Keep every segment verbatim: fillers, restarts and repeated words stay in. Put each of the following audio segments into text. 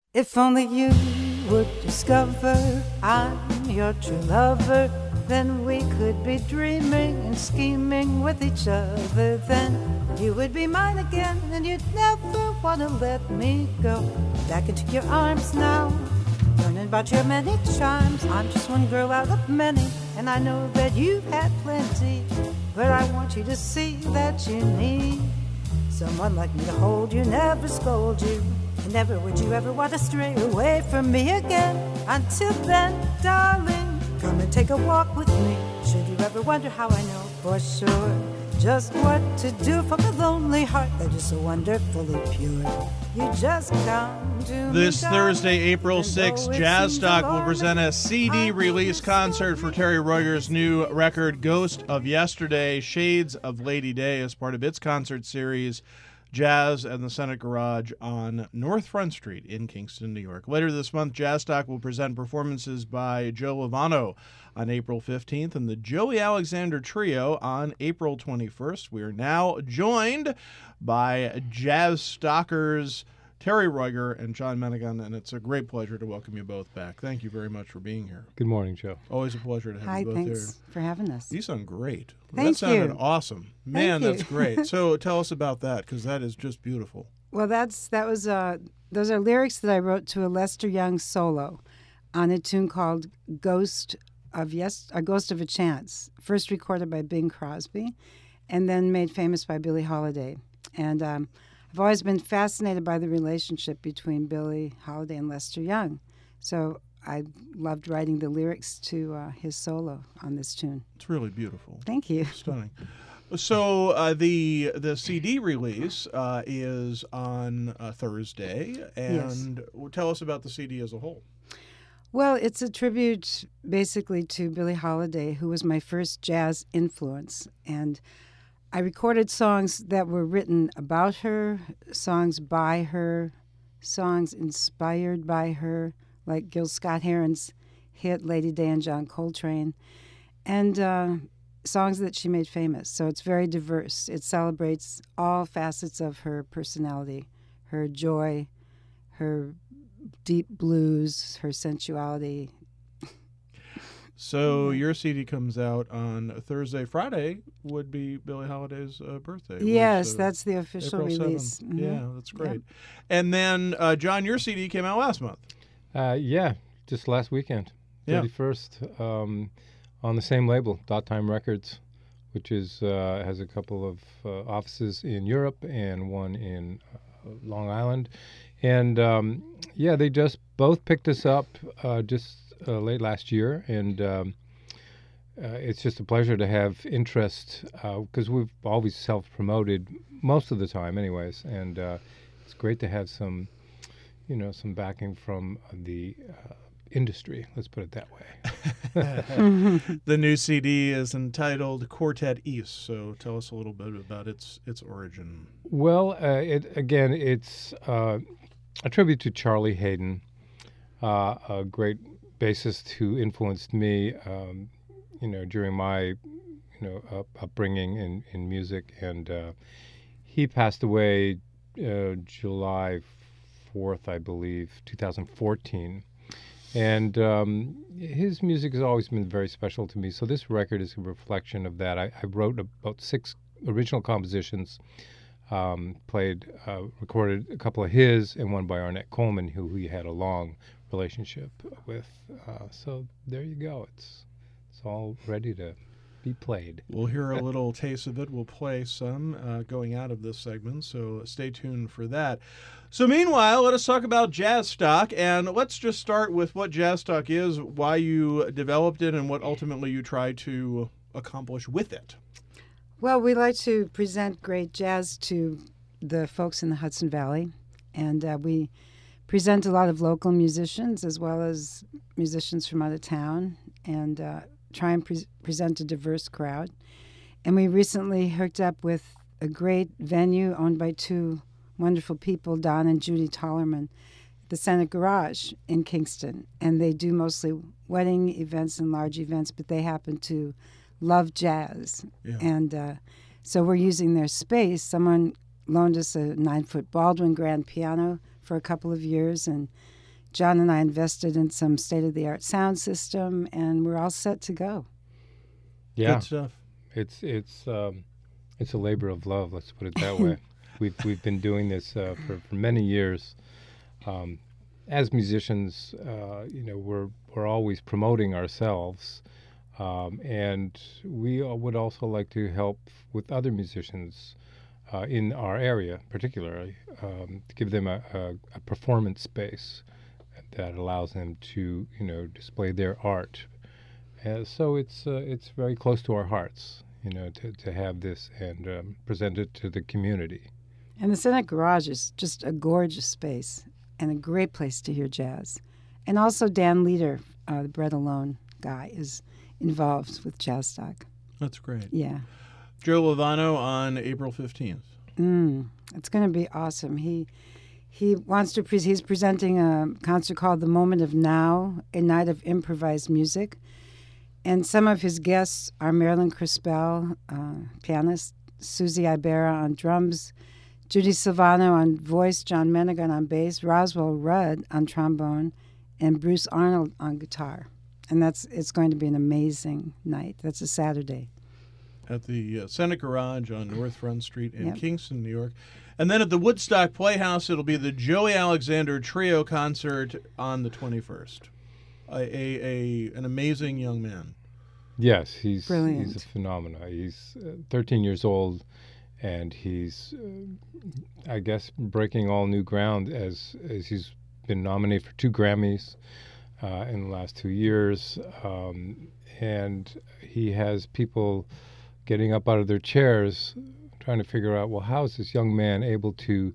If only you would discover I'm your true lover, then we could be dreaming and scheming with each other. Then you would be mine again, and you'd never want to let me go. Back into your arms now, learning about your many charms. I'm just one girl out of many, and I know that you've had plenty, but I want you to see that you need someone like me to hold you, never scold you. And never would you ever want to stray away from me again. Until then, darling, come and take a walk with me. Should you ever wonder how I know for sure just what to do from a lonely heart that is so wonderfully pure, you just come to This me, Thursday, April sixth, Jazz Stock will present a C D release concert for Terry Royger's new record, Ghost of Yesterday, Shades of Lady Day, as part of its concert series, Jazz and the Senate Garage on North Front Street in Kingston, New York. Later this month, Jazz Stock will present performances by Joe Lovano on April fifteenth and the Joey Alexander Trio on April twenty-first. We are now joined by Jazz Stockers Terry Royger and John Menegan, and it's a great pleasure to welcome you both back. Thank you very much for being here. Good morning, Joe. Always a pleasure to have Hi, you both thanks here. for having us. You sound great. Thank that sounded you. awesome. Man, Thank that's you. great. So tell us about that, because that is just beautiful. Well, that's that was uh, those are lyrics that I wrote to a Lester Young solo on a tune called "Ghost of Yes," a Ghost of a Chance, first recorded by Bing Crosby, and then made famous by Billie Holiday. And um, I've always been fascinated by the relationship between Billie Holiday and Lester Young, so I loved writing the lyrics to uh, his solo on this tune. It's really beautiful. Thank you. Stunning. So uh, the the C D release uh, is on uh, Thursday, and tell us about the C D as a whole. Well, it's a tribute basically to Billie Holiday, who was my first jazz influence. And I recorded songs that were written about her, songs by her, songs inspired by her, like Gil Scott-Heron's hit Lady Day and John Coltrane, and uh, songs that she made famous. So it's very diverse. It celebrates all facets of her personality, her joy, her deep blues, her sensuality. So your C D comes out on Thursday. Friday would be Billie Holiday's uh, birthday. Yes, which, uh, that's the official April release. seventh. Mhm. Yeah, that's great. Yep. And then, uh, John, your C D came out last month. Uh, yeah, just last weekend, Yeah. thirty-first, um, on the same label, Dot Time Records, which is uh, has a couple of uh, offices in Europe and one in uh, Long Island. And, um, yeah, they just both picked us up uh, just uh, late last year, and um, uh, it's just a pleasure to have interest, because we've always self-promoted most of the time anyways, and uh, it's great to have some, you know, some backing from the uh, industry, let's put it that way. The new C D is entitled Quartet East, so tell us a little bit about its its origin. Well, uh, it again, it's uh, a tribute to Charlie Hayden, uh, a great bassist who influenced me, um, you know, during my, you know, up, upbringing in, in music. And uh, he passed away uh, July fourth, I believe, two thousand fourteen. And um, his music has always been very special to me. So this record is a reflection of that. I, I wrote about six original compositions, um, played, uh, recorded a couple of his, and one by Arnett Coleman, who he had a long relationship with. Uh, so there you go. It's it's all ready to be played. We'll hear a little taste of it. We'll play some uh, going out of this segment, so stay tuned for that. So meanwhile, let us talk about Jazz Stock, and let's just start with what Jazz Stock is, why you developed it, and what ultimately you try to accomplish with it. Well, we like to present great jazz to the folks in the Hudson Valley, and uh, we present a lot of local musicians as well as musicians from out of town, and uh, try and pre- present a diverse crowd. And we recently hooked up with a great venue owned by two wonderful people, Don and Judy Tollerman, the Senate Garage in Kingston. And they do mostly wedding events and large events, but they happen to love jazz. Yeah. And uh, so we're using their space. Someone loaned us a nine-foot Baldwin grand piano for a couple of years, and John and I invested in some state-of-the-art sound system, and we're all set to go. Yeah, Good stuff. it's it's um, it's a labor of love. Let's put it that way. We've we've been doing this uh, for for many years. Um, as musicians, uh, you know, we're we're always promoting ourselves, um, and we uh, would also like to help with other musicians uh, in our area, particularly, um, to give them a, a, a performance space that allows them to, you know, display their art. Uh, so it's uh, it's very close to our hearts, you know, to, to have this and um, present it to the community. And the Senate Garage is just a gorgeous space and a great place to hear jazz. And also Dan Leader, uh, the Bread Alone guy, is involved with Jazz Stock. That's great. Yeah. Joe Lovano on April fifteenth. Mm, it's going to be awesome. He he wants to. Pre- he's presenting a concert called "The Moment of Now," a night of improvised music, and some of his guests are Marilyn Crispell, uh, pianist, Susie Ibarra on drums, Judy Silvano on voice, John Menegan on bass, Roswell Rudd on trombone, and Bruce Arnold on guitar. And that's it's going to be an amazing night. That's a Saturday. At the uh, Senate Garage on North Front Street in Yep. Kingston, New York. And then at the Woodstock Playhouse, it'll be the Joey Alexander Trio concert on the twenty-first. A, a, a An amazing young man. Yes, he's Brilliant. he's a phenomenon. He's uh, thirteen years old, and he's, uh, I guess, breaking all new ground as as he's been nominated for two Grammys uh, in the last two years, um, and he has people getting up out of their chairs, trying to figure out, well, how is this young man able to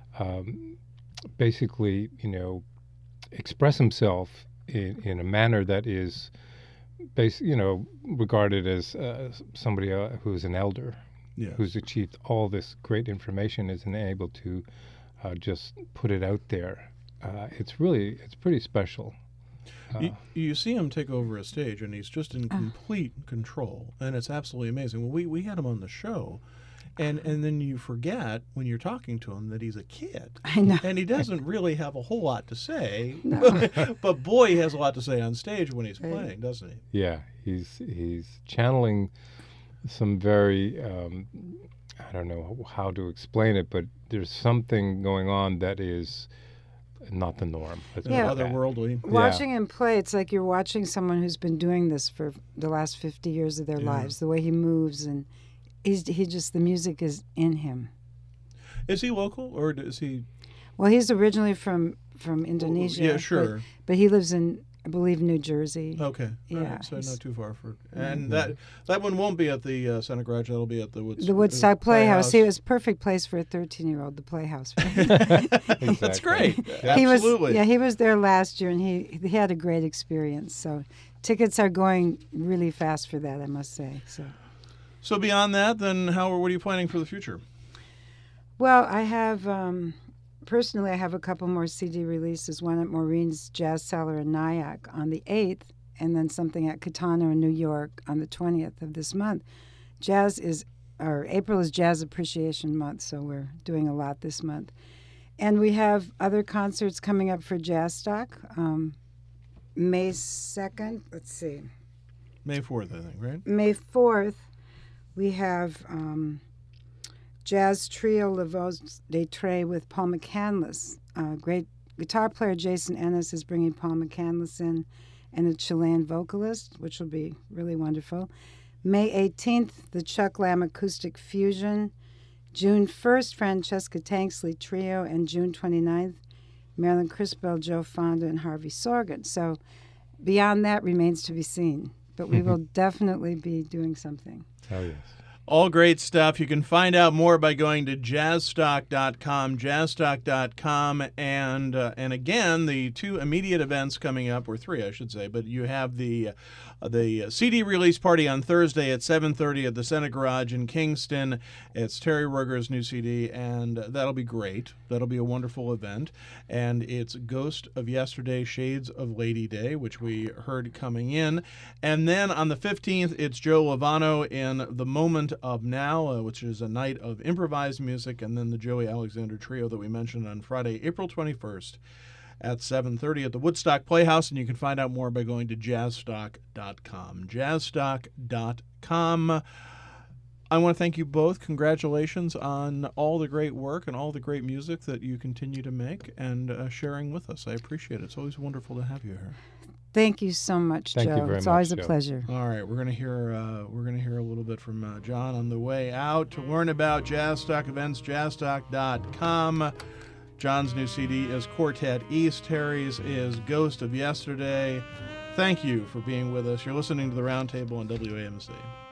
um, basically, you know, express himself in, in a manner that is, bas- you know, regarded as uh, somebody uh, who's an elder, Yeah. who's achieved all this great information, isn't able to uh, just put it out there. Uh, it's really, it's pretty special. You, you see him take over a stage, and he's just in complete control, and it's absolutely amazing. Well, we, we had him on the show, and, and then you forget when you're talking to him that he's a kid. I know. And he doesn't really have a whole lot to say, No. but boy, he has a lot to say on stage when he's Right. playing, doesn't he? Yeah, he's he's channeling some very um, I don't know how to explain it, but there's something going on that is not the norm. Let's put it Yeah. that. Otherworldly. Watching him play, it's like you're watching someone who's been doing this for the last fifty years of their Yeah. lives. The way he moves, and he's he just the music is in him. Is he local, or is he? Well, he's originally from from Indonesia. Yeah, but- sure. But, he lives in, I believe, New Jersey. Okay. All Yeah, right, so he's- not too far for. And that that one won't be at the uh, Senate Garage. That'll be at the Woodstock. The Woodstock Playhouse. He was a perfect place for a thirteen-year-old. The Playhouse. Exactly. That's great. He was, Absolutely. yeah, he was there last year, and he he had a great experience. So, tickets are going really fast for that, I must say. So, So beyond that, then how what are you planning for the future? well, I have um, personally, I have a couple more C D releases. One at Maureen's Jazz Cellar in Nyack on the eighth, and then something at Catano in New York on the twentieth of this month. Jazz is, or April is Jazz Appreciation Month, so we're doing a lot this month. And we have other concerts coming up for Jazz Stock. Um, May second, let's see, May fourth, I think, right? May fourth, we have um, Jazz Trio La Voz de Tre with Paul McCandless. Uh, great guitar player Jason Ennis is bringing Paul McCandless in, and a Chilean vocalist, which will be really wonderful. May eighteenth, the Chuck Lamb Acoustic Fusion. June first, Francesca Tanksley Trio, and June twenty-ninth, Marilyn Crispell, Joe Fonda, and Harvey Sorgan. So beyond that remains to be seen, but we will definitely be doing something. Oh yes. All great stuff. You can find out more by going to jazzstock dot com, jazzstock dot com, and uh, and again, the two immediate events coming up, or three, I should say, but you have the uh, the C D release party on Thursday at seven thirty at the Senate Garage in Kingston. It's Terry Ruger's new C D, and that'll be great. That'll be a wonderful event. And it's Ghost of Yesterday, Shades of Lady Day, which we heard coming in. And then on the fifteenth, it's Joe Lovano in The Moment of Now, uh, which is a night of improvised music, and then the Joey Alexander Trio that we mentioned on Friday, April twenty-first at seven thirty at the Woodstock Playhouse, and you can find out more by going to jazzstock dot com. jazzstock dot com. I want to thank you both. Congratulations on all the great work and all the great music that you continue to make and uh, sharing with us. I appreciate it. It's always wonderful to have you here. Thank you so much, Thank Joe. you very it's much, always a Joe. pleasure. All right, we're gonna hear uh, we're gonna hear a little bit from uh, John on the way out. To learn about Jazzstock events, jazzstock dot com. John's new C D is Quartet East. Terry's is Ghost of Yesterday. Thank you for being with us. You're listening to the Roundtable on W A M C.